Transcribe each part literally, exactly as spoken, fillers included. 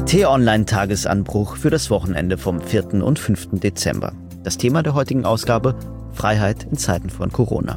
T-Online-Tagesanbruch für das Wochenende vom vierten und fünften Dezember. Das Thema der heutigen Ausgabe: Freiheit in Zeiten von Corona.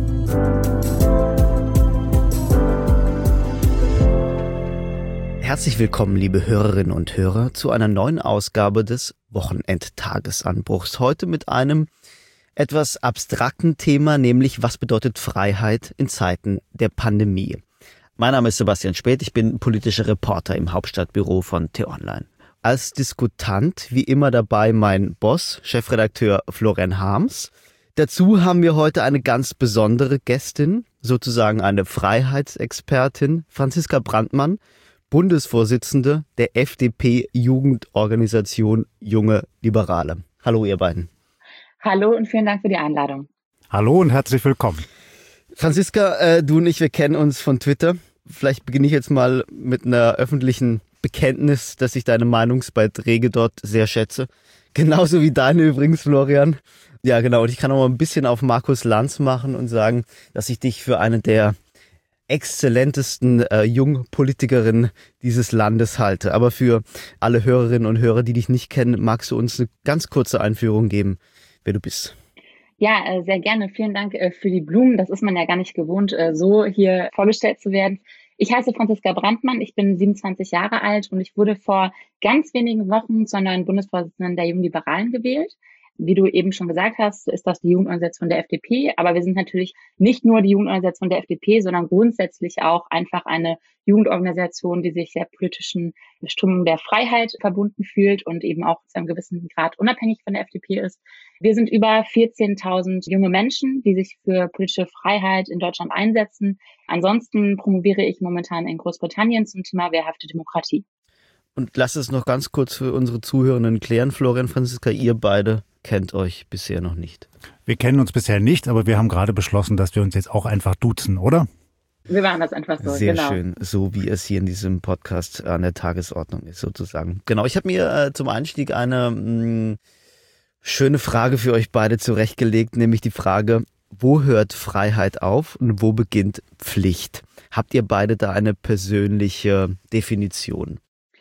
Herzlich willkommen, liebe Hörerinnen und Hörer, zu einer neuen Ausgabe des Wochenendtagesanbruchs. Heute mit einem etwas abstrakten Thema, nämlich was bedeutet Freiheit in Zeiten der Pandemie. Mein Name ist Sebastian Späth, ich bin politischer Reporter im Hauptstadtbüro von T-Online. Als Diskutant wie immer dabei mein Boss, Chefredakteur Florian Harms. Dazu haben wir heute eine ganz besondere Gästin, sozusagen eine Freiheitsexpertin, Franziska Brandmann, Bundesvorsitzende der F D P-Jugendorganisation Junge Liberale. Hallo ihr beiden. Hallo und vielen Dank für die Einladung. Hallo und herzlich willkommen. Franziska, äh, du und ich, wir kennen uns von Twitter. Vielleicht beginne ich jetzt mal mit einer öffentlichen Bekenntnis, dass ich deine Meinungsbeiträge dort sehr schätze. Genauso wie deine übrigens, Florian. Ja, genau. Und ich kann auch mal ein bisschen auf Markus Lanz machen und sagen, dass ich dich für eine der exzellentesten äh, Jungpolitikerinnen dieses Landes halte. Aber für alle Hörerinnen und Hörer, die dich nicht kennen, magst du uns eine ganz kurze Einführung geben, wer du bist? Ja, sehr gerne. Vielen Dank für die Blumen. Das ist man ja gar nicht gewohnt, so hier vorgestellt zu werden. Ich heiße Franziska Brandmann, ich bin siebenundzwanzig Jahre alt und ich wurde vor ganz wenigen Wochen zur neuen Bundesvorsitzenden der Jungen Liberalen gewählt. Wie du eben schon gesagt hast, ist das die Jugendorganisation der F D P. Aber wir sind natürlich nicht nur die Jugendorganisation der F D P, sondern grundsätzlich auch einfach eine Jugendorganisation, die sich der politischen Strömung der Freiheit verbunden fühlt und eben auch zu einem gewissen Grad unabhängig von der F D P ist. Wir sind über vierzehntausend junge Menschen, die sich für politische Freiheit in Deutschland einsetzen. Ansonsten promoviere ich momentan in Großbritannien zum Thema wehrhafte Demokratie. Und lass es noch ganz kurz für unsere Zuhörenden klären. Florian, Franziska, ihr beide kennt euch bisher noch nicht. Wir kennen uns bisher nicht, aber wir haben gerade beschlossen, dass wir uns jetzt auch einfach duzen, oder? Wir machen das einfach so, Sehr genau. schön, so wie es hier in diesem Podcast an der Tagesordnung ist sozusagen. Genau, ich habe mir äh, zum Einstieg eine mh, schöne Frage für euch beide zurechtgelegt, nämlich die Frage: Wo hört Freiheit auf und wo beginnt Pflicht? Habt ihr beide da eine persönliche Definition?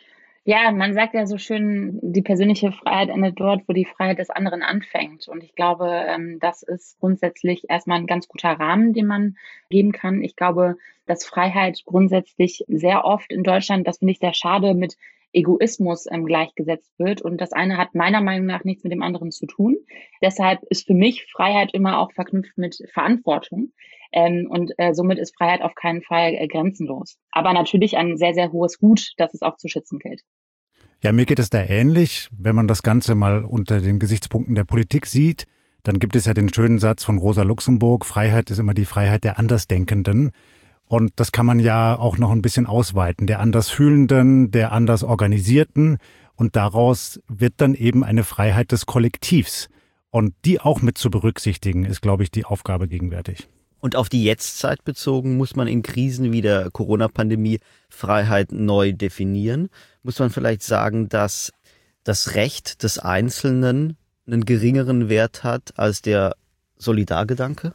Ja, man sagt ja so schön, die persönliche Freiheit endet dort, wo die Freiheit des anderen anfängt. Und ich glaube, das ist grundsätzlich erstmal ein ganz guter Rahmen, den man geben kann. Ich glaube, dass Freiheit grundsätzlich sehr oft in Deutschland, das finde ich sehr schade, mit Egoismus ähm, gleichgesetzt wird. Und das eine hat meiner Meinung nach nichts mit dem anderen zu tun. Deshalb ist für mich Freiheit immer auch verknüpft mit Verantwortung. Ähm, und äh, somit ist Freiheit auf keinen Fall äh, grenzenlos. Aber natürlich ein sehr, sehr hohes Gut, das es auch zu schützen gilt. Ja, mir geht es da ähnlich. Wenn man das Ganze mal unter den Gesichtspunkten der Politik sieht, dann gibt es ja den schönen Satz von Rosa Luxemburg: Freiheit ist immer die Freiheit der Andersdenkenden. Und das kann man ja auch noch ein bisschen ausweiten, der Andersfühlenden, der Andersorganisierten. Und daraus wird dann eben eine Freiheit des Kollektivs. Und die auch mit zu berücksichtigen, ist, glaube ich, die Aufgabe gegenwärtig. Und auf die Jetztzeit bezogen, muss man in Krisen wie der Corona-Pandemie Freiheit neu definieren. Muss man vielleicht sagen, dass das Recht des Einzelnen einen geringeren Wert hat als der Solidargedanke?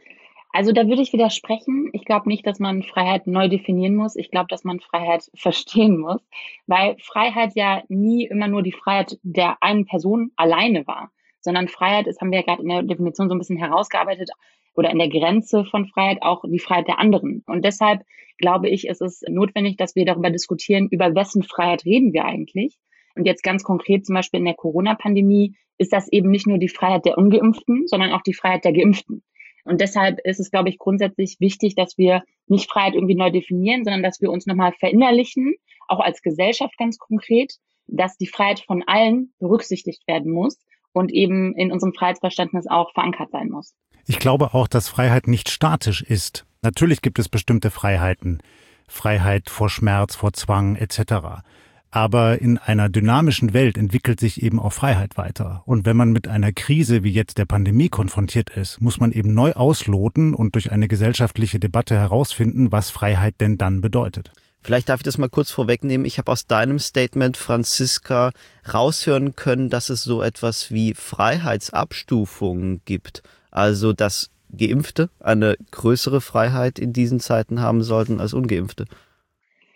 Also da würde ich widersprechen. Ich glaube nicht, dass man Freiheit neu definieren muss. Ich glaube, dass man Freiheit verstehen muss, weil Freiheit ja nie immer nur die Freiheit der einen Person alleine war, sondern Freiheit ist, haben wir ja gerade in der Definition so ein bisschen herausgearbeitet, oder in der Grenze von Freiheit auch die Freiheit der anderen. Und deshalb glaube ich, ist es notwendig, dass wir darüber diskutieren, über wessen Freiheit reden wir eigentlich. Und jetzt ganz konkret zum Beispiel in der Corona-Pandemie ist das eben nicht nur die Freiheit der Ungeimpften, sondern auch die Freiheit der Geimpften. Und deshalb ist es, glaube ich, grundsätzlich wichtig, dass wir nicht Freiheit irgendwie neu definieren, sondern dass wir uns nochmal verinnerlichen, auch als Gesellschaft ganz konkret, dass die Freiheit von allen berücksichtigt werden muss und eben in unserem Freiheitsverständnis auch verankert sein muss. Ich glaube auch, dass Freiheit nicht statisch ist. Natürlich gibt es bestimmte Freiheiten, Freiheit vor Schmerz, vor Zwang et cetera. Aber in einer dynamischen Welt entwickelt sich eben auch Freiheit weiter. Und wenn man mit einer Krise wie jetzt der Pandemie konfrontiert ist, muss man eben neu ausloten und durch eine gesellschaftliche Debatte herausfinden, was Freiheit denn dann bedeutet. Vielleicht darf ich das mal kurz vorwegnehmen. Ich habe aus deinem Statement, Franziska, raushören können, dass es so etwas wie Freiheitsabstufungen gibt. Also, dass Geimpfte eine größere Freiheit in diesen Zeiten haben sollten als Ungeimpfte.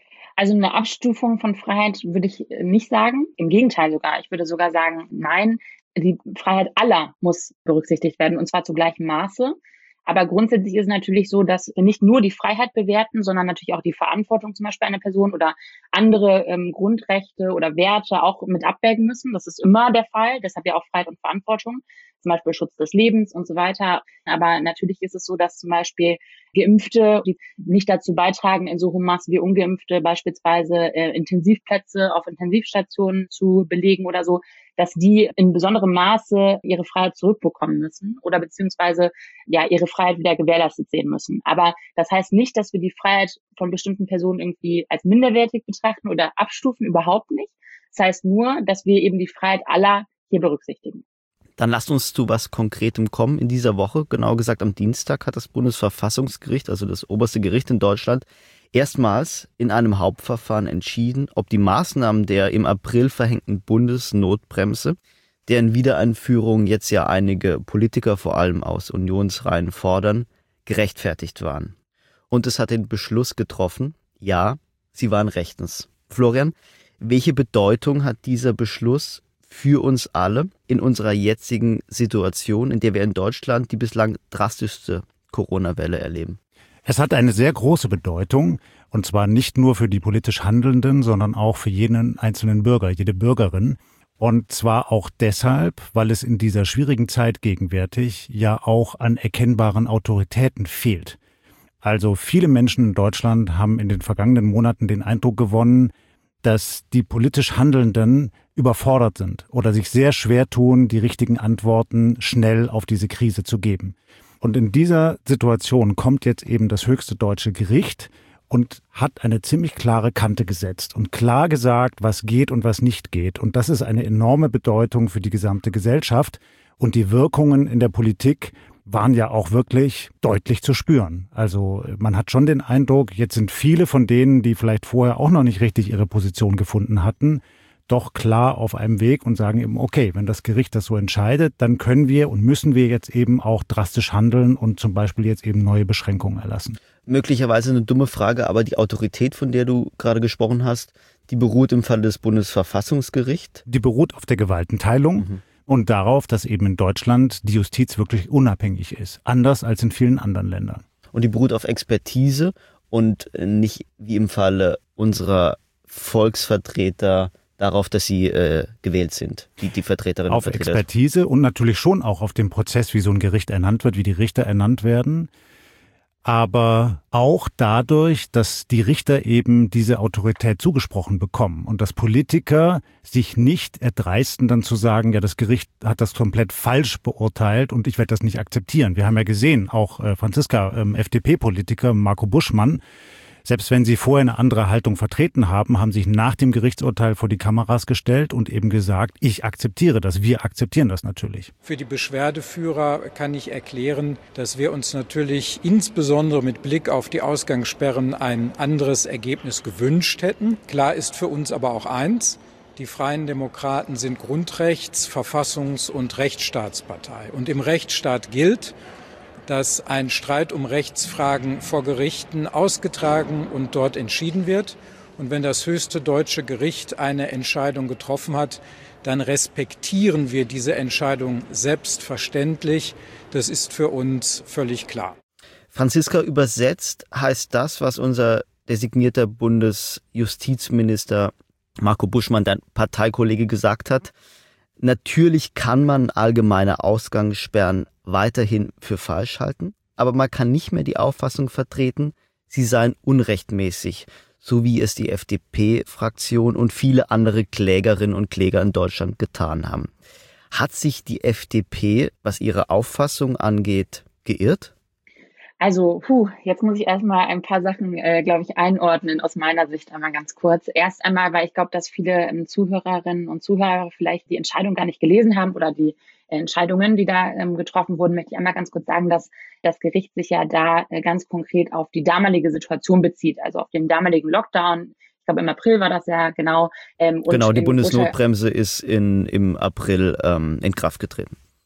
Also eine Abstufung von Freiheit würde ich nicht sagen. Im Gegenteil sogar. Ich würde sogar sagen, nein, die Freiheit aller muss berücksichtigt werden, und zwar zu gleichem Maße. Aber grundsätzlich ist es natürlich so, dass wir nicht nur die Freiheit bewerten, sondern natürlich auch die Verantwortung zum Beispiel einer Person oder andere ähm, Grundrechte oder Werte auch mit abwägen müssen. Das ist immer der Fall. Deshalb ja auch Freiheit und Verantwortung, zum Beispiel Schutz des Lebens und so weiter. Aber natürlich ist es so, dass zum Beispiel Geimpfte, die nicht dazu beitragen, in so hohem Maße wie Ungeimpfte beispielsweise äh, Intensivplätze auf Intensivstationen zu belegen oder so, dass die in besonderem Maße ihre Freiheit zurückbekommen müssen oder beziehungsweise ja ihre Freiheit wieder gewährleistet sehen müssen. Aber das heißt nicht, dass wir die Freiheit von bestimmten Personen irgendwie als minderwertig betrachten oder abstufen, überhaupt nicht. Das heißt nur, dass wir eben die Freiheit aller hier berücksichtigen. Dann lasst uns zu was Konkretem kommen. In dieser Woche, genau gesagt am Dienstag, hat das Bundesverfassungsgericht, also das oberste Gericht in Deutschland, erstmals in einem Hauptverfahren entschieden, ob die Maßnahmen der im April verhängten Bundesnotbremse, deren Wiedereinführung jetzt ja einige Politiker vor allem aus Unionsreihen fordern, gerechtfertigt waren. Und es hat den Beschluss getroffen, ja, sie waren rechtens. Florian, welche Bedeutung hat dieser Beschluss für uns alle in unserer jetzigen Situation, in der wir in Deutschland die bislang drastischste Corona-Welle erleben? Es hat eine sehr große Bedeutung, und zwar nicht nur für die politisch Handelnden, sondern auch für jeden einzelnen Bürger, jede Bürgerin. Und zwar auch deshalb, weil es in dieser schwierigen Zeit gegenwärtig ja auch an erkennbaren Autoritäten fehlt. Also viele Menschen in Deutschland haben in den vergangenen Monaten den Eindruck gewonnen, dass die politisch Handelnden überfordert sind oder sich sehr schwer tun, die richtigen Antworten schnell auf diese Krise zu geben. Und in dieser Situation kommt jetzt eben das höchste deutsche Gericht und hat eine ziemlich klare Kante gesetzt und klar gesagt, was geht und was nicht geht. Und das ist eine enorme Bedeutung für die gesamte Gesellschaft. Und die Wirkungen in der Politik waren ja auch wirklich deutlich zu spüren. Also man hat schon den Eindruck, jetzt sind viele von denen, die vielleicht vorher auch noch nicht richtig ihre Position gefunden hatten, doch klar auf einem Weg und sagen eben, okay, wenn das Gericht das so entscheidet, dann können wir und müssen wir jetzt eben auch drastisch handeln und zum Beispiel jetzt eben neue Beschränkungen erlassen. Möglicherweise eine dumme Frage, aber die Autorität, von der du gerade gesprochen hast, die beruht im Fall des Bundesverfassungsgerichts? Die beruht auf der Gewaltenteilung. Mhm. Und darauf, dass eben in Deutschland die Justiz wirklich unabhängig ist, anders als in vielen anderen Ländern. Und die beruht auf Expertise und nicht wie im Falle unserer Volksvertreter darauf, dass sie äh, gewählt sind, die, die Vertreterinnen und Vertreter. Auf Expertise und natürlich schon auch auf dem Prozess, wie so ein Gericht ernannt wird, wie die Richter ernannt werden. Aber auch dadurch, dass die Richter eben diese Autorität zugesprochen bekommen und dass Politiker sich nicht erdreisten, dann zu sagen, ja, das Gericht hat das komplett falsch beurteilt und ich werde das nicht akzeptieren. Wir haben ja gesehen, auch äh, Franziska, ähm, F D P-Politiker Marco Buschmann, selbst wenn sie vorher eine andere Haltung vertreten haben, haben sich nach dem Gerichtsurteil vor die Kameras gestellt und eben gesagt, ich akzeptiere das, wir akzeptieren das natürlich. Für die Beschwerdeführer kann ich erklären, dass wir uns natürlich insbesondere mit Blick auf die Ausgangssperren ein anderes Ergebnis gewünscht hätten. Klar ist für uns aber auch eins: Die Freien Demokraten sind Grundrechts-, Verfassungs- und Rechtsstaatspartei. Und im Rechtsstaat gilt, dass ein Streit um Rechtsfragen vor Gerichten ausgetragen und dort entschieden wird. Und wenn das höchste deutsche Gericht eine Entscheidung getroffen hat, dann respektieren wir diese Entscheidung selbstverständlich. Das ist für uns völlig klar. Franziska, übersetzt heißt das, was unser designierter Bundesjustizminister Marco Buschmann, dein Parteikollege, gesagt hat: Natürlich kann man allgemeine Ausgangssperren weiterhin für falsch halten, aber man kann nicht mehr die Auffassung vertreten, sie seien unrechtmäßig, so wie es die F D P-Fraktion und viele andere Klägerinnen und Kläger in Deutschland getan haben. Hat sich die F D P, was ihre Auffassung angeht, geirrt? Also, puh, jetzt muss ich erstmal ein paar Sachen, äh, glaube ich, einordnen aus meiner Sicht einmal ganz kurz. Erst einmal, weil ich glaube, dass viele ähm, Zuhörerinnen und Zuhörer vielleicht die Entscheidung gar nicht gelesen haben oder die äh, Entscheidungen, die da ähm, getroffen wurden, möchte ich einmal ganz kurz sagen, dass das Gericht sich ja da äh, ganz konkret auf die damalige Situation bezieht, also auf den damaligen Lockdown. Ich glaube, im April war das ja genau. Ähm, und genau, die Bundesnotbremse ist in, im April ähm, in Kraft getreten.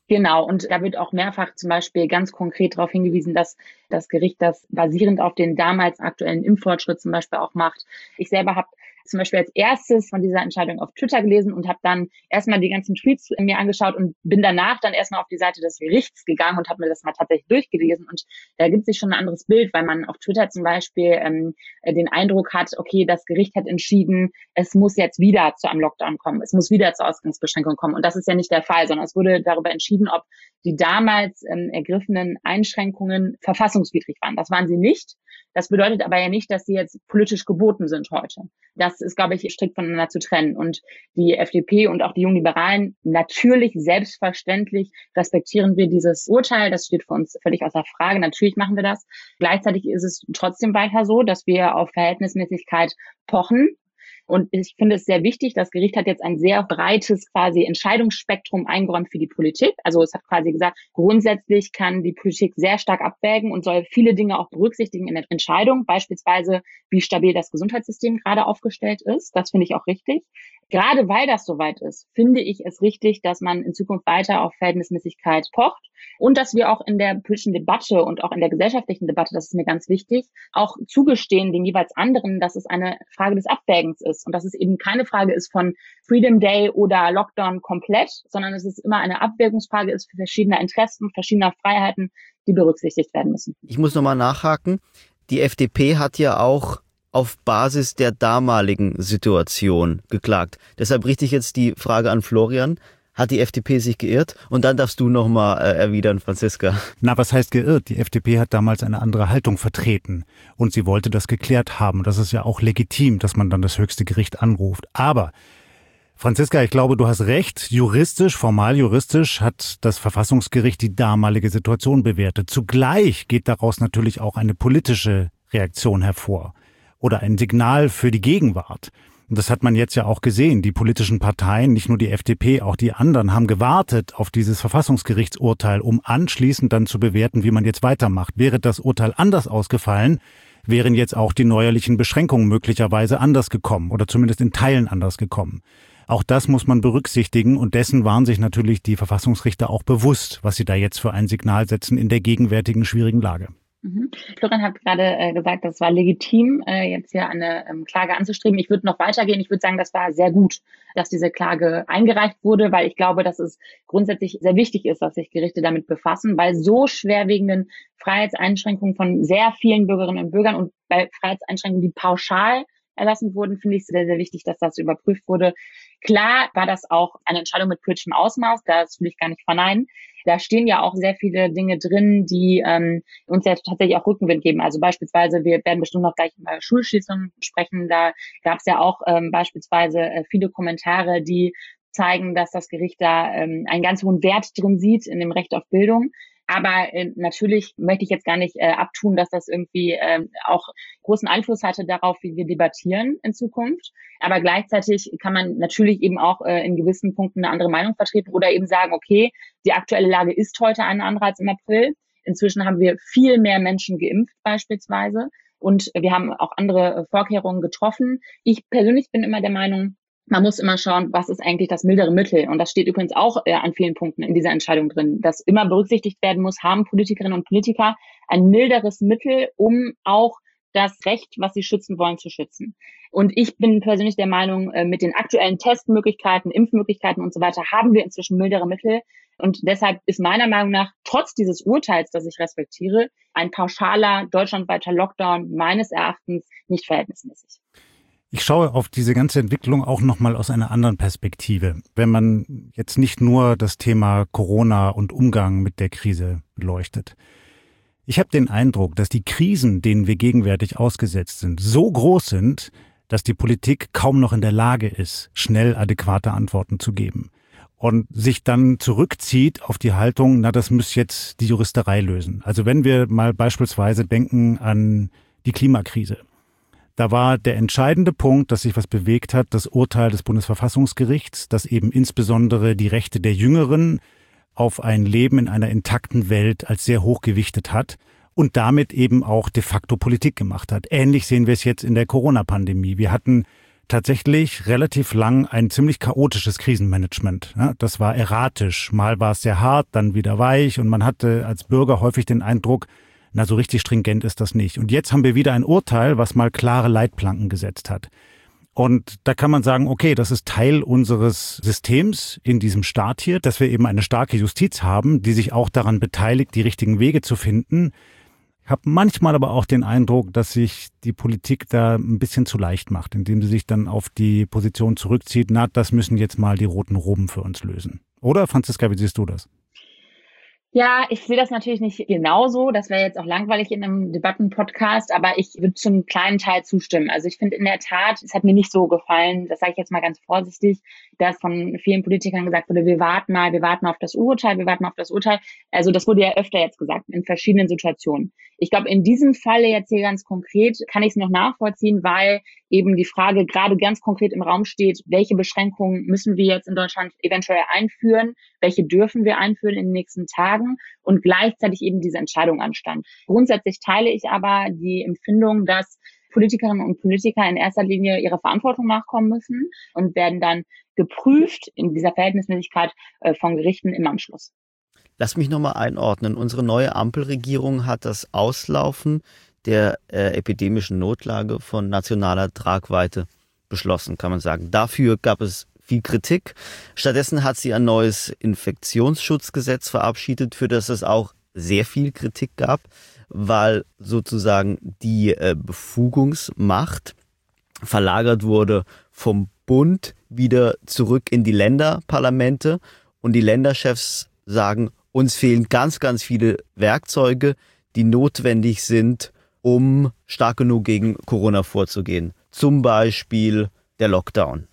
Genau, und da wird auch mehrfach zum Beispiel ganz konkret darauf hingewiesen, dass das Gericht das basierend auf den damals aktuellen Impffortschritt zum Beispiel auch macht. Ich selber habe zum Beispiel als erstes von dieser Entscheidung auf Twitter gelesen und habe dann erstmal die ganzen Tweets mir angeschaut und bin danach dann erstmal auf die Seite des Gerichts gegangen und habe mir das mal tatsächlich durchgelesen. Und da gibt sich schon ein anderes Bild, weil man auf Twitter zum Beispiel ähm, den Eindruck hat, okay, das Gericht hat entschieden, es muss jetzt wieder zu einem Lockdown kommen, es muss wieder zur Ausgangsbeschränkung kommen. Und das ist ja nicht der Fall, sondern es wurde darüber entschieden, ob die damals ähm, ergriffenen Einschränkungen verfassungswidrig waren. Das waren sie nicht. Das bedeutet aber ja nicht, dass sie jetzt politisch geboten sind heute. Das ist, glaube ich, strikt voneinander zu trennen. Und die F D P und auch die Jungliberalen, natürlich, selbstverständlich respektieren wir dieses Urteil. Das steht für uns völlig außer Frage. Natürlich machen wir das. Gleichzeitig ist es trotzdem weiter so, dass wir auf Verhältnismäßigkeit pochen. Und ich finde es sehr wichtig, das Gericht hat jetzt ein sehr breites quasi Entscheidungsspektrum eingeräumt für die Politik. Also es hat quasi gesagt, grundsätzlich kann die Politik sehr stark abwägen und soll viele Dinge auch berücksichtigen in der Entscheidung, beispielsweise wie stabil das Gesundheitssystem gerade aufgestellt ist. Das finde ich auch richtig. Gerade weil das soweit ist, finde ich es richtig, dass man in Zukunft weiter auf Verhältnismäßigkeit pocht und dass wir auch in der politischen Debatte und auch in der gesellschaftlichen Debatte, das ist mir ganz wichtig, auch zugestehen den jeweils anderen, dass es eine Frage des Abwägens ist und dass es eben keine Frage ist von Freedom Day oder Lockdown komplett, sondern dass es immer eine Abwägungsfrage ist für verschiedene Interessen, verschiedener Freiheiten, die berücksichtigt werden müssen. Ich muss nochmal nachhaken. Die F D P hat ja auch auf Basis der damaligen Situation geklagt. Deshalb richte ich jetzt die Frage an Florian. Hat die F D P sich geirrt? Und dann darfst du nochmal äh, erwidern, Franziska. Na, was heißt geirrt? Die F D P hat damals eine andere Haltung vertreten und sie wollte das geklärt haben. Das ist ja auch legitim, dass man dann das höchste Gericht anruft. Aber Franziska, ich glaube, du hast recht. Juristisch, formal juristisch hat das Verfassungsgericht die damalige Situation bewertet. Zugleich geht daraus natürlich auch eine politische Reaktion hervor oder ein Signal für die Gegenwart. Und das hat man jetzt ja auch gesehen. Die politischen Parteien, nicht nur die F D P, auch die anderen, haben gewartet auf dieses Verfassungsgerichtsurteil, um anschließend dann zu bewerten, wie man jetzt weitermacht. Wäre das Urteil anders ausgefallen, wären jetzt auch die neuerlichen Beschränkungen möglicherweise anders gekommen oder zumindest in Teilen anders gekommen. Auch das muss man berücksichtigen und dessen waren sich natürlich die Verfassungsrichter auch bewusst, was sie da jetzt für ein Signal setzen in der gegenwärtigen schwierigen Lage. Mhm. Florian hat gerade äh, gesagt, das war legitim, äh, jetzt hier eine ähm, Klage anzustreben. Ich würde noch weitergehen. Ich würde sagen, das war sehr gut, dass diese Klage eingereicht wurde, weil ich glaube, dass es grundsätzlich sehr wichtig ist, dass sich Gerichte damit befassen, bei so schwerwiegenden Freiheitseinschränkungen von sehr vielen Bürgerinnen und Bürgern und bei Freiheitseinschränkungen, die pauschal erlassen wurden, finde ich es sehr, sehr wichtig, dass das überprüft wurde. Klar war das auch eine Entscheidung mit politischem Ausmaß, das will ich gar nicht verneinen. Da stehen ja auch sehr viele Dinge drin, die ähm, uns ja tatsächlich auch Rückenwind geben. Also beispielsweise, wir werden bestimmt noch gleich über Schulschließungen sprechen. Da gab es ja auch ähm, beispielsweise äh, viele Kommentare, die zeigen, dass das Gericht da ähm, einen ganz hohen Wert drin sieht in dem Recht auf Bildung. Aber äh, natürlich möchte ich jetzt gar nicht äh, abtun, dass das irgendwie äh, auch großen Einfluss hatte darauf, wie wir debattieren in Zukunft. Aber gleichzeitig kann man natürlich eben auch äh, in gewissen Punkten eine andere Meinung vertreten oder eben sagen, okay, die aktuelle Lage ist heute eine andere als im April. Inzwischen haben wir viel mehr Menschen geimpft beispielsweise und wir haben auch andere Vorkehrungen getroffen. Ich persönlich bin immer der Meinung, man muss immer schauen, was ist eigentlich das mildere Mittel. Und das steht übrigens auch äh, an vielen Punkten in dieser Entscheidung drin, dass immer berücksichtigt werden muss, haben Politikerinnen und Politiker ein milderes Mittel, um auch das Recht, was sie schützen wollen, zu schützen. Und ich bin persönlich der Meinung, äh, mit den aktuellen Testmöglichkeiten, Impfmöglichkeiten und so weiter haben wir inzwischen mildere Mittel. Und deshalb ist meiner Meinung nach, trotz dieses Urteils, das ich respektiere, ein pauschaler deutschlandweiter Lockdown meines Erachtens nicht verhältnismäßig. Ich schaue auf diese ganze Entwicklung auch nochmal aus einer anderen Perspektive. Wenn man jetzt nicht nur das Thema Corona und Umgang mit der Krise beleuchtet. Ich habe den Eindruck, dass die Krisen, denen wir gegenwärtig ausgesetzt sind, so groß sind, dass die Politik kaum noch in der Lage ist, schnell adäquate Antworten zu geben. Und sich dann zurückzieht auf die Haltung, na, das muss jetzt die Juristerei lösen. Also wenn wir mal beispielsweise denken an die Klimakrise. Da war der entscheidende Punkt, dass sich was bewegt hat, das Urteil des Bundesverfassungsgerichts, das eben insbesondere die Rechte der Jüngeren auf ein Leben in einer intakten Welt als sehr hoch gewichtet hat und damit eben auch de facto Politik gemacht hat. Ähnlich sehen wir es jetzt in der Corona-Pandemie. Wir hatten tatsächlich relativ lang ein ziemlich chaotisches Krisenmanagement. Ja, das war erratisch. Mal war es sehr hart, dann wieder weich und man hatte als Bürger häufig den Eindruck, na, so richtig stringent ist das nicht. Und jetzt haben wir wieder ein Urteil, was mal klare Leitplanken gesetzt hat. Und da kann man sagen, okay, das ist Teil unseres Systems in diesem Staat hier, dass wir eben eine starke Justiz haben, die sich auch daran beteiligt, die richtigen Wege zu finden. Ich habe manchmal aber auch den Eindruck, dass sich die Politik da ein bisschen zu leicht macht, indem sie sich dann auf die Position zurückzieht, na, das müssen jetzt mal die roten Roben für uns lösen. Oder, Franziska, wie siehst du das? Ja, ich sehe das natürlich nicht genauso. Das wäre jetzt auch langweilig in einem Debattenpodcast, aber ich würde zum kleinen Teil zustimmen. Also ich finde in der Tat, es hat mir nicht so gefallen, das sage ich jetzt mal ganz vorsichtig, dass von vielen Politikern gesagt wurde, wir warten mal, wir warten auf das Urteil, wir warten auf das Urteil. Also das wurde ja öfter jetzt gesagt, in verschiedenen Situationen. Ich glaube, in diesem Falle jetzt hier ganz konkret kann ich es noch nachvollziehen, weil eben die Frage gerade ganz konkret im Raum steht, welche Beschränkungen müssen wir jetzt in Deutschland eventuell einführen, welche dürfen wir einführen in den nächsten Tagen und gleichzeitig eben diese Entscheidung anstand. Grundsätzlich teile ich aber die Empfindung, dass Politikerinnen und Politiker in erster Linie ihrer Verantwortung nachkommen müssen und werden dann geprüft in dieser Verhältnismäßigkeit von Gerichten im Anschluss. Lass mich nochmal einordnen. Unsere neue Ampelregierung hat das Auslaufen der äh, epidemischen Notlage von nationaler Tragweite beschlossen, kann man sagen. Dafür gab es viel Kritik. Stattdessen hat sie ein neues Infektionsschutzgesetz verabschiedet, für das es auch sehr viel Kritik gab, weil sozusagen die äh, Befugungsmacht verlagert wurde vom Bund wieder zurück in die Länderparlamente und die Länderchefs sagen, uns fehlen ganz, ganz viele Werkzeuge, die notwendig sind, um stark genug gegen Corona vorzugehen. Zum Beispiel der Lockdown.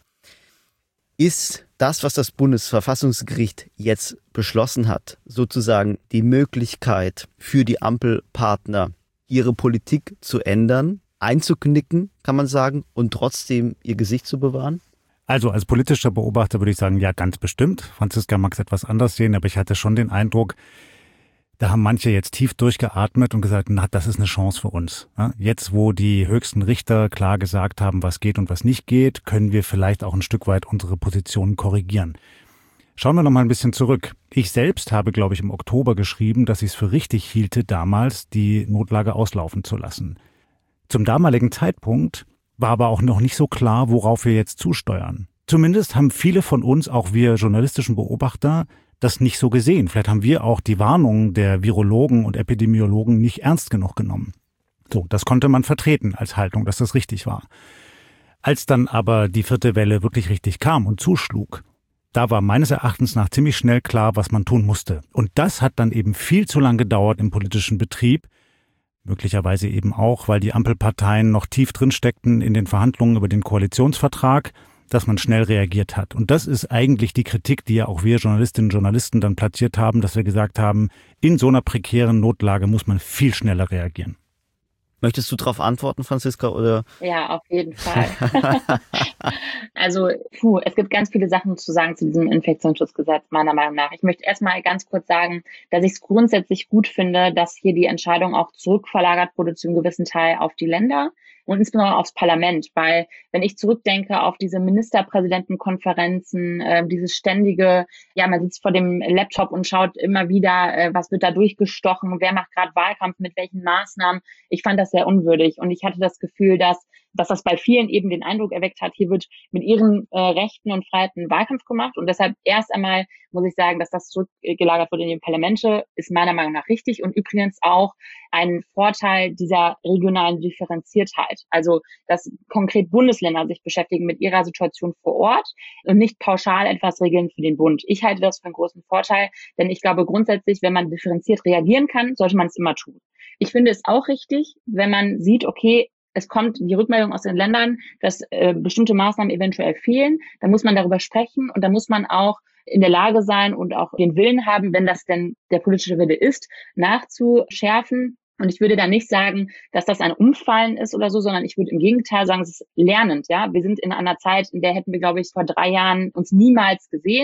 Ist das, was das Bundesverfassungsgericht jetzt beschlossen hat, sozusagen die Möglichkeit für die Ampelpartner, ihre Politik zu ändern, einzuknicken, kann man sagen, und trotzdem ihr Gesicht zu bewahren? Also als politischer Beobachter würde ich sagen, ja, ganz bestimmt. Franziska mag es etwas anders sehen, aber ich hatte schon den Eindruck, da haben manche jetzt tief durchgeatmet und gesagt, na, das ist eine Chance für uns. Jetzt, wo die höchsten Richter klar gesagt haben, was geht und was nicht geht, können wir vielleicht auch ein Stück weit unsere Positionen korrigieren. Schauen wir noch mal ein bisschen zurück. Ich selbst habe, glaube ich, im Oktober geschrieben, dass ich es für richtig hielte, damals die Notlage auslaufen zu lassen. Zum damaligen Zeitpunkt war aber auch noch nicht so klar, worauf wir jetzt zusteuern. Zumindest haben viele von uns, auch wir journalistischen Beobachter, das nicht so gesehen. Vielleicht haben wir auch die Warnungen der Virologen und Epidemiologen nicht ernst genug genommen. So, das konnte man vertreten als Haltung, dass das richtig war. Als dann aber die vierte Welle wirklich richtig kam und zuschlug, da war meines Erachtens nach ziemlich schnell klar, was man tun musste. Und das hat dann eben viel zu lang gedauert im politischen Betrieb, möglicherweise eben auch, weil die Ampelparteien noch tief drin steckten in den Verhandlungen über den Koalitionsvertrag, dass man schnell reagiert hat. Und das ist eigentlich die Kritik, die ja auch wir Journalistinnen und Journalisten dann platziert haben, dass wir gesagt haben, in so einer prekären Notlage muss man viel schneller reagieren. Möchtest du darauf antworten, Franziska, oder? Ja, auf jeden Fall. Also, puh, es gibt ganz viele Sachen zu sagen zu diesem Infektionsschutzgesetz, meiner Meinung nach. Ich möchte erstmal ganz kurz sagen, dass ich es grundsätzlich gut finde, dass hier die Entscheidung auch zurückverlagert wurde zu einem gewissen Teil auf die Länder und insbesondere aufs Parlament, weil wenn ich zurückdenke auf diese Ministerpräsidentenkonferenzen, äh, dieses ständige, ja, man sitzt vor dem Laptop und schaut immer wieder, äh, was wird da durchgestochen, wer macht gerade Wahlkampf mit welchen Maßnahmen. Ich fand das sehr unwürdig und ich hatte das Gefühl, dass dass das bei vielen eben den Eindruck erweckt hat, hier wird mit ihren äh, Rechten und Freiheiten Wahlkampf gemacht. Und deshalb erst einmal muss ich sagen, dass das zurückgelagert wurde in die Parlamente, ist meiner Meinung nach richtig und übrigens auch ein Vorteil dieser regionalen Differenziertheit. Also, dass konkret Bundesländer sich beschäftigen mit ihrer Situation vor Ort und nicht pauschal etwas regeln für den Bund. Ich halte das für einen großen Vorteil, denn ich glaube grundsätzlich, wenn man differenziert reagieren kann, sollte man es immer tun. Ich finde es auch richtig, wenn man sieht, okay, es kommt die Rückmeldung aus den Ländern, dass äh, bestimmte Maßnahmen eventuell fehlen. Da muss man darüber sprechen und da muss man auch in der Lage sein und auch den Willen haben, wenn das denn der politische Wille ist, nachzuschärfen. Und ich würde da nicht sagen, dass das ein Umfallen ist oder so, sondern ich würde im Gegenteil sagen, es ist lernend. Ja, wir sind in einer Zeit, in der hätten wir, glaube ich, vor drei Jahren uns niemals gesehen.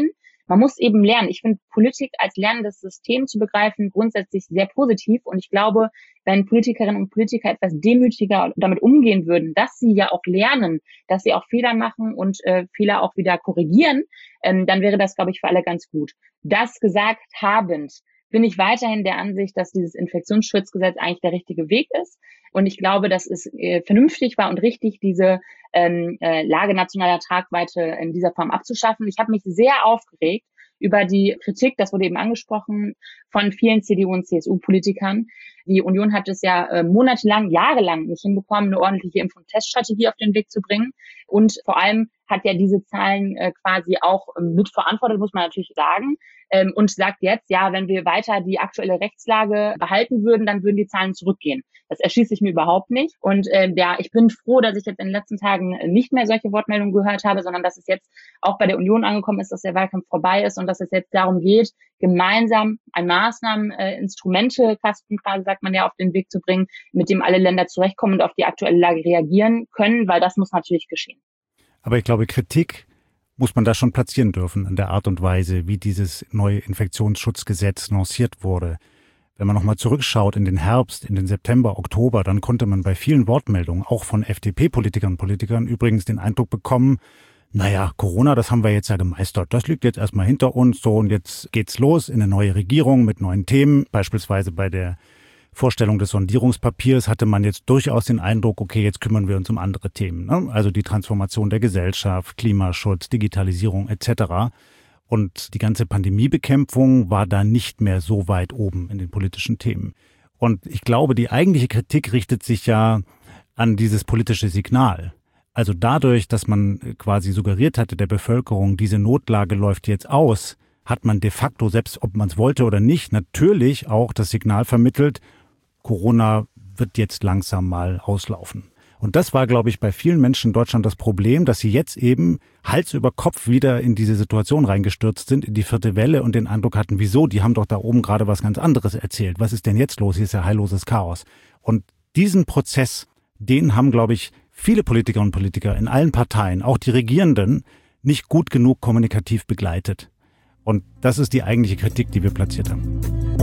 man muss eben lernen. Ich finde Politik als lernendes System zu begreifen grundsätzlich sehr positiv. Und ich glaube, wenn Politikerinnen und Politiker etwas demütiger damit umgehen würden, dass sie ja auch lernen, dass sie auch Fehler machen und äh, Fehler auch wieder korrigieren, ähm, dann wäre das, glaube ich, für alle ganz gut. Das gesagt habend, bin ich weiterhin der Ansicht, dass dieses Infektionsschutzgesetz eigentlich der richtige Weg ist. Und ich glaube, dass es äh, vernünftig war und richtig, diese ähm, äh, Lage nationaler Tragweite in dieser Form abzuschaffen. Ich habe mich sehr aufgeregt über die Kritik, das wurde eben angesprochen, von vielen C D U- und C S U-Politikern. Die Union hat es ja äh, monatelang, jahrelang nicht hinbekommen, eine ordentliche Impf- und Teststrategie auf den Weg zu bringen. Und vor allem hat ja diese Zahlen äh, quasi auch ähm, mitverantwortet, muss man natürlich sagen. Ähm, und sagt jetzt, ja, wenn wir weiter die aktuelle Rechtslage behalten würden, dann würden die Zahlen zurückgehen. Das erschließt sich mir überhaupt nicht. Und äh, ja, ich bin froh, dass ich jetzt in den letzten Tagen nicht mehr solche Wortmeldungen gehört habe, sondern dass es jetzt auch bei der Union angekommen ist, dass der Wahlkampf vorbei ist und dass es jetzt darum geht, gemeinsam ein Maßnahmen, äh, Instrumentekasten quasi, sagt man ja, auf den Weg zu bringen, mit dem alle Länder zurechtkommen und auf die aktuelle Lage reagieren können, weil das muss natürlich geschehen. Aber ich glaube, Kritik muss man da schon platzieren dürfen an der Art und Weise, wie dieses neue Infektionsschutzgesetz lanciert wurde. Wenn man nochmal zurückschaut in den Herbst, in den September, Oktober, dann konnte man bei vielen Wortmeldungen, auch von F D P-Politikern und Politikern, übrigens den Eindruck bekommen, naja, Corona, das haben wir jetzt ja gemeistert. Das liegt jetzt erstmal hinter uns, so, und jetzt geht's los in eine neue Regierung mit neuen Themen. Beispielsweise bei der Vorstellung des Sondierungspapiers hatte man jetzt durchaus den Eindruck, okay, jetzt kümmern wir uns um andere Themen, ne? Also die Transformation der Gesellschaft, Klimaschutz, Digitalisierung et cetera. Und die ganze Pandemiebekämpfung war da nicht mehr so weit oben in den politischen Themen. Und ich glaube, die eigentliche Kritik richtet sich ja an dieses politische Signal. Also dadurch, dass man quasi suggeriert hatte der Bevölkerung, diese Notlage läuft jetzt aus, hat man de facto, selbst ob man es wollte oder nicht, natürlich auch das Signal vermittelt, Corona wird jetzt langsam mal auslaufen. Und das war, glaube ich, bei vielen Menschen in Deutschland das Problem, dass sie jetzt eben Hals über Kopf wieder in diese Situation reingestürzt sind, in die vierte Welle, und den Eindruck hatten, wieso, die haben doch da oben gerade was ganz anderes erzählt. Was ist denn jetzt los? Hier ist ja heilloses Chaos. Und diesen Prozess, den haben, glaube ich, viele Politiker und Politiker in allen Parteien, auch die Regierenden, nicht gut genug kommunikativ begleitet. Und das ist die eigentliche Kritik, die wir platziert haben.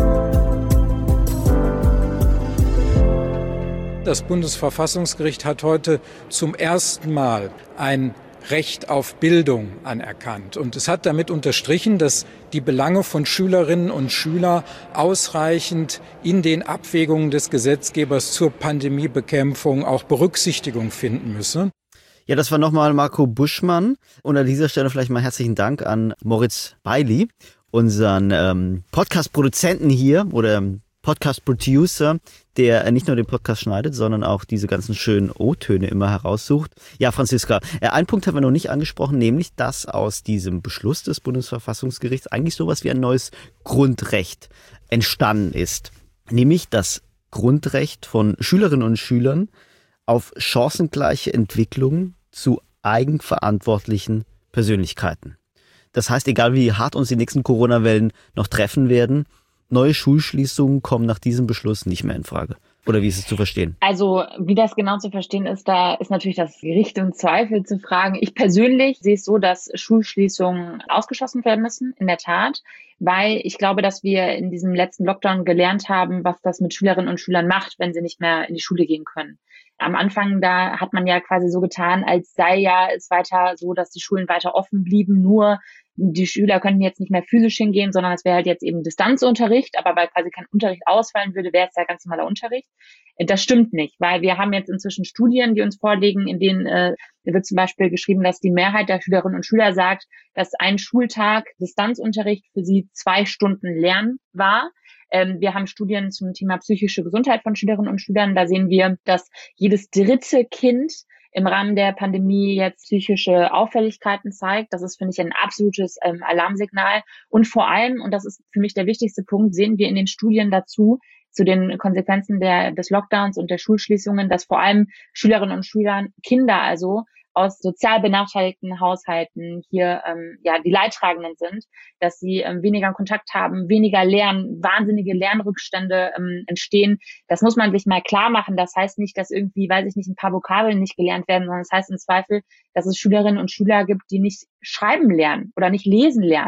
Das Bundesverfassungsgericht hat heute zum ersten Mal ein Recht auf Bildung anerkannt. Und es hat damit unterstrichen, dass die Belange von Schülerinnen und Schülern ausreichend in den Abwägungen des Gesetzgebers zur Pandemiebekämpfung auch Berücksichtigung finden müsse. Ja, das war nochmal Marco Buschmann. Und an dieser Stelle vielleicht mal herzlichen Dank an Moritz Beili, unseren ähm, Podcast-Produzenten hier oder Podcast-Producer, der nicht nur den Podcast schneidet, sondern auch diese ganzen schönen O-Töne immer heraussucht. Ja, Franziska, ein Punkt haben wir noch nicht angesprochen, nämlich, dass aus diesem Beschluss des Bundesverfassungsgerichts eigentlich sowas wie ein neues Grundrecht entstanden ist. Nämlich das Grundrecht von Schülerinnen und Schülern auf chancengleiche Entwicklung zu eigenverantwortlichen Persönlichkeiten. Das heißt, egal wie hart uns die nächsten Corona-Wellen noch treffen werden, neue Schulschließungen kommen nach diesem Beschluss nicht mehr in Frage. Oder wie ist es zu verstehen? Also wie das genau zu verstehen ist, da ist natürlich das Gericht im Zweifel zu fragen. Ich persönlich sehe es so, dass Schulschließungen ausgeschlossen werden müssen, in der Tat, weil ich glaube, dass wir in diesem letzten Lockdown gelernt haben, was das mit Schülerinnen und Schülern macht, wenn sie nicht mehr in die Schule gehen können. Am Anfang, da hat man ja quasi so getan, als sei ja es weiter so, dass die Schulen weiter offen blieben, nur die Schüler könnten jetzt nicht mehr physisch hingehen, sondern es wäre halt jetzt eben Distanzunterricht, aber weil quasi kein Unterricht ausfallen würde, wäre es ja ganz normaler Unterricht. Das stimmt nicht, weil wir haben jetzt inzwischen Studien, die uns vorliegen, in denen äh, wird zum Beispiel geschrieben, dass die Mehrheit der Schülerinnen und Schüler sagt, dass ein Schultag Distanzunterricht für sie zwei Stunden Lernen war. Ähm, wir haben Studien zum Thema psychische Gesundheit von Schülerinnen und Schülern. Da sehen wir, dass jedes dritte Kind im Rahmen der Pandemie jetzt psychische Auffälligkeiten zeigt. Das ist, finde ich, ein absolutes ähm, Alarmsignal. Und vor allem, und das ist für mich der wichtigste Punkt, sehen wir in den Studien dazu, zu den Konsequenzen der, des Lockdowns und der Schulschließungen, dass vor allem Schülerinnen und Schüler, Kinder also, aus sozial benachteiligten Haushalten hier ähm, ja die Leidtragenden sind, dass sie ähm, weniger Kontakt haben, weniger lernen, wahnsinnige Lernrückstände ähm, entstehen. Das muss man sich mal klar machen. Das heißt nicht, dass irgendwie, weiß ich nicht, ein paar Vokabeln nicht gelernt werden, sondern das heißt im Zweifel, dass es Schülerinnen und Schüler gibt, die nicht schreiben lernen oder nicht lesen lernen.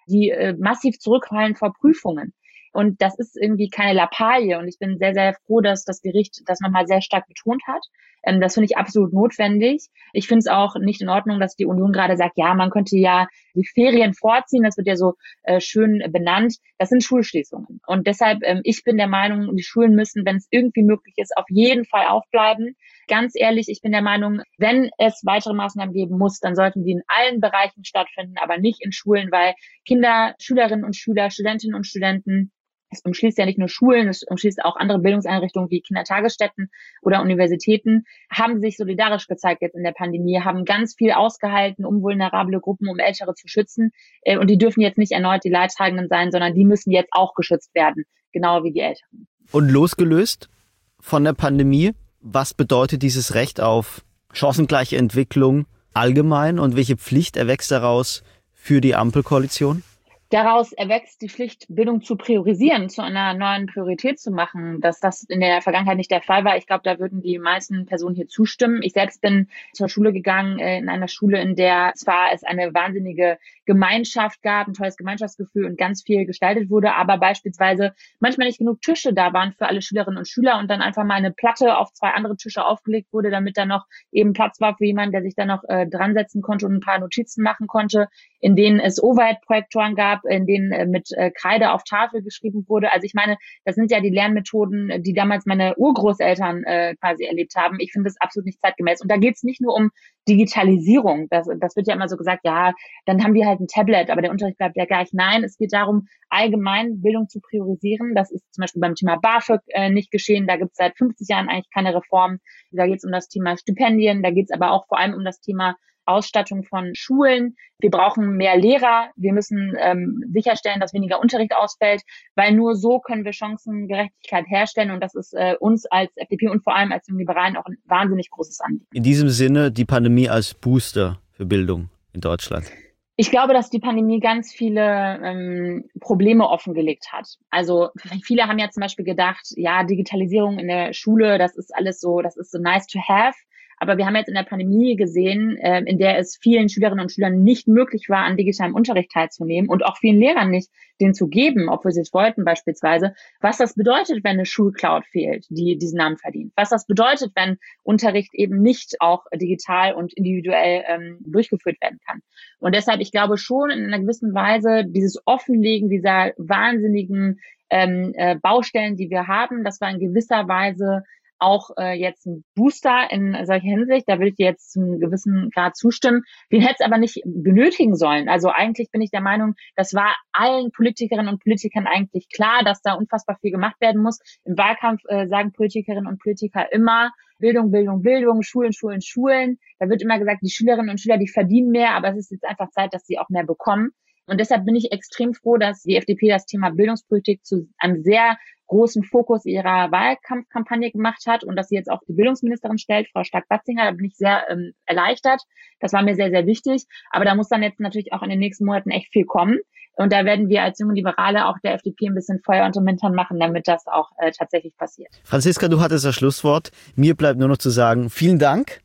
die äh, massiv zurückfallen vor Prüfungen. Und das ist irgendwie keine Lappalie. Und ich bin sehr, sehr froh, dass das Gericht das nochmal sehr stark betont hat. Ähm, das finde ich absolut notwendig. Ich finde es auch nicht in Ordnung, dass die Union gerade sagt, ja, man könnte ja die Ferien vorziehen. Das wird ja so äh, schön benannt. Das sind Schulschließungen. Und deshalb, ähm, ich bin der Meinung, die Schulen müssen, wenn es irgendwie möglich ist, auf jeden Fall aufbleiben. Ganz ehrlich, ich bin der Meinung, wenn es weitere Maßnahmen geben muss, dann sollten die in allen Bereichen stattfinden, aber nicht in Schulen, weil Kinder, Schülerinnen und Schüler, Studentinnen und Studenten, es umschließt ja nicht nur Schulen, es umschließt auch andere Bildungseinrichtungen wie Kindertagesstätten oder Universitäten, haben sich solidarisch gezeigt jetzt in der Pandemie, haben ganz viel ausgehalten, um vulnerable Gruppen, um Ältere zu schützen. Und die dürfen jetzt nicht erneut die Leidtragenden sein, sondern die müssen jetzt auch geschützt werden, genau wie die Älteren. Und losgelöst von der Pandemie, was bedeutet dieses Recht auf chancengleiche Entwicklung allgemein und welche Pflicht erwächst daraus für die Ampelkoalition? Daraus erwächst die Pflicht, Bildung zu priorisieren, zu einer neuen Priorität zu machen. Dass das in der Vergangenheit nicht der Fall war, ich glaube, da würden die meisten Personen hier zustimmen. Ich selbst bin zur Schule gegangen, in einer Schule, in der zwar es eine wahnsinnige Gemeinschaft gab, ein tolles Gemeinschaftsgefühl und ganz viel gestaltet wurde, aber beispielsweise manchmal nicht genug Tische da waren für alle Schülerinnen und Schüler und dann einfach mal eine Platte auf zwei andere Tische aufgelegt wurde, damit da noch eben Platz war für jemanden, der sich da noch äh, dran setzen konnte und ein paar Notizen machen konnte, in denen es Overhead-Projektoren gab, in denen äh, mit äh, Kreide auf Tafel geschrieben wurde. Also ich meine, das sind ja die Lernmethoden, die damals meine Urgroßeltern äh, quasi erlebt haben. Ich finde das absolut nicht zeitgemäß. Und da geht es nicht nur um Digitalisierung. Das, das wird ja immer so gesagt, ja, dann haben wir halt ein Tablet, aber der Unterricht bleibt ja gleich. Nein, es geht darum, allgemein Bildung zu priorisieren. Das ist zum Beispiel beim Thema BAföG äh, nicht geschehen. Da gibt es seit fünfzig Jahren eigentlich keine Reform. Da geht es um das Thema Stipendien. Da geht es aber auch vor allem um das Thema Ausstattung von Schulen. Wir brauchen mehr Lehrer. Wir müssen ähm, sicherstellen, dass weniger Unterricht ausfällt, weil nur so können wir Chancengerechtigkeit herstellen. Und das ist äh, uns als F D P und vor allem als Liberalen auch ein wahnsinnig großes Anliegen. In diesem Sinne die Pandemie als Booster für Bildung in Deutschland. Ich glaube, dass die Pandemie ganz viele ähm, Probleme offengelegt hat. Also viele haben ja zum Beispiel gedacht, ja, Digitalisierung in der Schule, das ist alles so, das ist so nice to have. Aber wir haben jetzt in der Pandemie gesehen, äh, in der es vielen Schülerinnen und Schülern nicht möglich war, an digitalem Unterricht teilzunehmen und auch vielen Lehrern nicht, den zu geben, obwohl sie es wollten beispielsweise, was das bedeutet, wenn eine Schulcloud fehlt, die diesen Namen verdient. Was das bedeutet, wenn Unterricht eben nicht auch digital und individuell ähm, durchgeführt werden kann. Und deshalb, ich glaube schon in einer gewissen Weise, dieses Offenlegen dieser wahnsinnigen ähm, äh, Baustellen, die wir haben, das war in gewisser Weise auch äh, jetzt ein Booster in solcher Hinsicht, da würde ich dir jetzt zu einem gewissen Grad zustimmen. Den hätte es aber nicht benötigen sollen. Also eigentlich bin ich der Meinung, das war allen Politikerinnen und Politikern eigentlich klar, dass da unfassbar viel gemacht werden muss. Im Wahlkampf äh, sagen Politikerinnen und Politiker immer, Bildung, Bildung, Bildung, Schulen, Schulen, Schulen. Da wird immer gesagt, die Schülerinnen und Schüler, die verdienen mehr, aber es ist jetzt einfach Zeit, dass sie auch mehr bekommen. Und deshalb bin ich extrem froh, dass die F D P das Thema Bildungspolitik zu einem sehr großen Fokus ihrer Wahlkampfkampagne gemacht hat und dass sie jetzt auch die Bildungsministerin stellt, Frau Stark-Watzinger. Da bin ich sehr ähm, erleichtert. Das war mir sehr, sehr wichtig. Aber da muss dann jetzt natürlich auch in den nächsten Monaten echt viel kommen. Und da werden wir als junge Liberale auch der F D P ein bisschen Feuer unter den Hintern machen, damit das auch äh, tatsächlich passiert. Franziska, du hattest das Schlusswort. Mir bleibt nur noch zu sagen, vielen Dank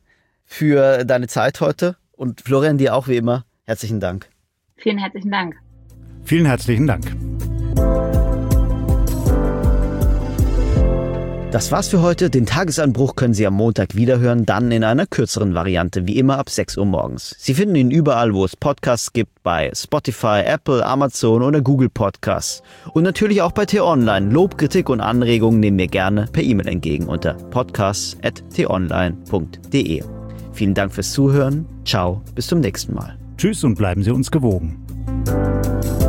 für deine Zeit heute. Und Florian, dir auch wie immer herzlichen Dank. Vielen herzlichen Dank. Vielen herzlichen Dank. Das war's für heute. Den Tagesanbruch können Sie am Montag wiederhören, dann in einer kürzeren Variante, wie immer ab sechs Uhr morgens. Sie finden ihn überall, wo es Podcasts gibt, bei Spotify, Apple, Amazon oder Google Podcasts. Und natürlich auch bei T-Online. Lob, Kritik und Anregungen nehmen wir gerne per E-Mail entgegen unter podcasts at t online punkt d e. Vielen Dank fürs Zuhören. Ciao, bis zum nächsten Mal. Tschüss und bleiben Sie uns gewogen.